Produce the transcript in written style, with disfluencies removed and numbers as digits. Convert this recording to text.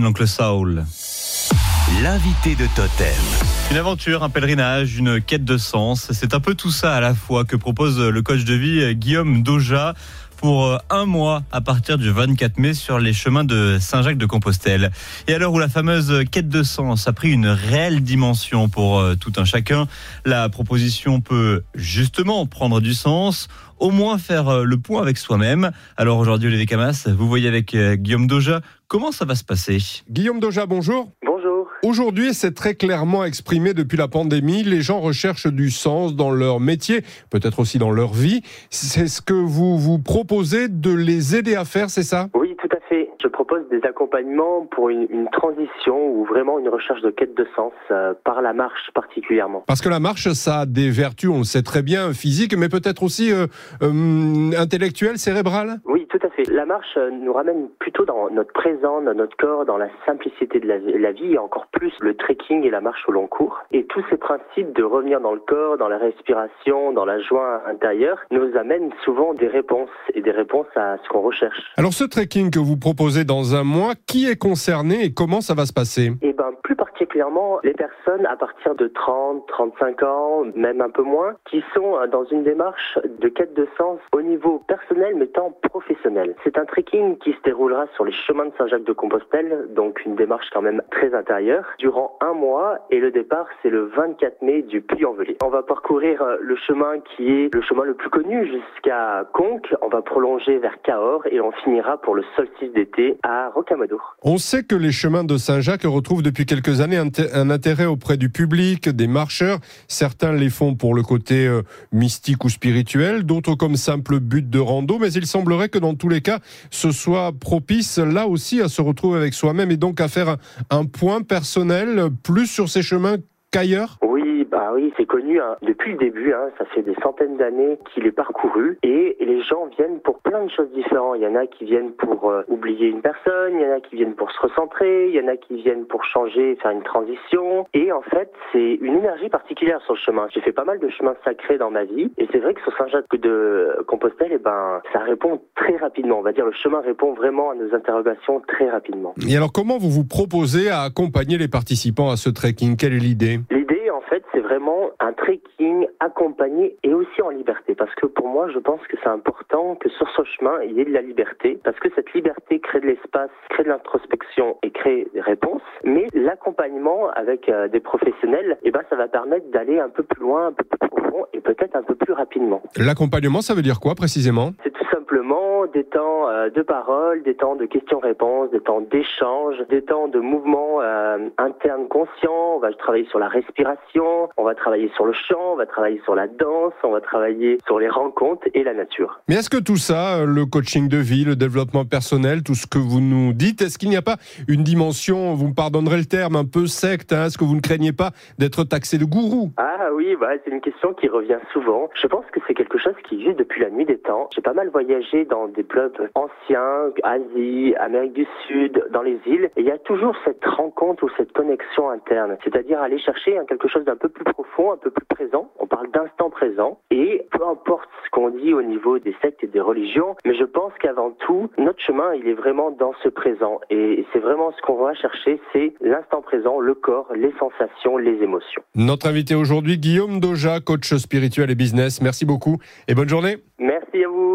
l'oncle Saul. L'invité de Totem. Une aventure, un pèlerinage, une quête de sens. C'est un peu tout ça à la fois que propose le coach de vie Guillaume Doja pour un mois à partir du 24 mai sur les chemins de Saint-Jacques-de-Compostelle. Et à l'heure où la fameuse quête de sens a pris une réelle dimension pour tout un chacun, la proposition peut justement prendre du sens, au moins faire le point avec soi-même. Alors aujourd'hui, Olivier Camas, vous voyez avec Guillaume Doja, comment ça va se passer ? Guillaume Doja, bonjour. Bonjour. Aujourd'hui, c'est très clairement exprimé depuis la pandémie. Les gens recherchent du sens dans leur métier, peut-être aussi dans leur vie. C'est ce que vous proposez de les aider à faire, c'est ça ? Oui, tout à fait. Je propose des accompagnements pour une transition ou vraiment une recherche de quête de sens par la marche particulièrement. Parce que la marche, ça a des vertus, on le sait très bien, physiques, mais peut-être aussi intellectuelles, cérébrales ? Oui, tout à fait. La marche nous ramène plutôt dans notre présent, dans notre corps, dans la simplicité de la vie, et encore plus le trekking et la marche au long cours. Et tous ces principes de revenir dans le corps, dans la respiration, dans la joie intérieure, nous amènent souvent des réponses, et des réponses à ce qu'on recherche. Alors ce trekking que vous proposez dans un mois, qui est concerné et comment ça va se passer ? Eh ben, plus particulièrement les personnes à partir de 30, 35 ans, même un peu moins, qui sont dans une démarche de quête de sens au niveau personnel mais tant professionnel. C'est un trekking qui se déroulera sur les chemins de Saint-Jacques-de-Compostelle, donc une démarche quand même très intérieure, durant un mois, et le départ c'est le 24 mai du Puy-en-Velay. On va parcourir le chemin qui est le chemin le plus connu jusqu'à Conques, on va prolonger vers Cahors et on finira pour le solstice d'été à Rocamadour. On sait que les chemins de Saint-Jacques retrouvent depuis quelques années un intérêt auprès du public, des marcheurs. Certains les font pour le côté mystique ou spirituel, d'autres comme simple but de rando, mais il semblerait que dans tous les cas, ce soit propice là aussi à se retrouver avec soi-même et donc à faire un point personnel plus sur ces chemins qu'ailleurs. Oui, c'est connu depuis le début, ça fait des centaines d'années qu'il est parcouru et les gens viennent pour plein de choses différentes. Il y en a qui viennent pour oublier une personne, il y en a qui viennent pour se recentrer, il y en a qui viennent pour changer, faire une transition. Et en fait, c'est une énergie particulière sur le chemin. J'ai fait pas mal de chemins sacrés dans ma vie et c'est vrai que sur Saint-Jacques-de-Compostelle, ça répond très rapidement. On va dire le chemin répond vraiment à nos interrogations très rapidement. Et alors comment vous proposez à accompagner les participants à ce trekking ? Quelle est l'idée ? L'idée, en fait, c'est vraiment un trekking accompagné et aussi en liberté. Parce que pour moi, je pense que c'est important que sur ce chemin, il y ait de la liberté. Parce que cette liberté crée de l'espace, crée de l'introspection et crée des réponses. Mais l'accompagnement avec des professionnels, ça va permettre d'aller un peu plus loin, un peu plus profond et peut-être un peu plus rapidement. L'accompagnement, ça veut dire quoi précisément ? C'est tout simplement des temps de parole, des temps de questions-réponses, des temps d'échange, des temps de mouvement interne conscient. On va travailler sur la respiration, on va travailler sur le chant, on va travailler sur la danse, on va travailler sur les rencontres et la nature. Mais est-ce que tout ça, le coaching de vie, le développement personnel, tout ce que vous nous dites, est-ce qu'il n'y a pas une dimension, vous me pardonnerez le terme, un peu secte, est-ce que vous ne craignez pas d'être taxé de gourou ? Ah oui, c'est une question qui revient souvent. Je pense que c'est quelque chose qui existe depuis la nuit des temps. J'ai pas mal voyagé dans des clubs anciens, Asie, Amérique du Sud, dans les îles, et il y a toujours cette rencontre ou cette connexion interne, c'est-à-dire aller chercher quelque chose d'un peu plus profond, un peu plus présent. On parle d'instant présent, et peu importe ce qu'on dit au niveau des sectes et des religions, mais je pense qu'avant tout, notre chemin, il est vraiment dans ce présent, et c'est vraiment ce qu'on va chercher, c'est l'instant présent, le corps, les sensations, les émotions. Notre invité aujourd'hui, Guillaume Doja, coach spirituel et business. Merci beaucoup et bonne journée. Merci à vous.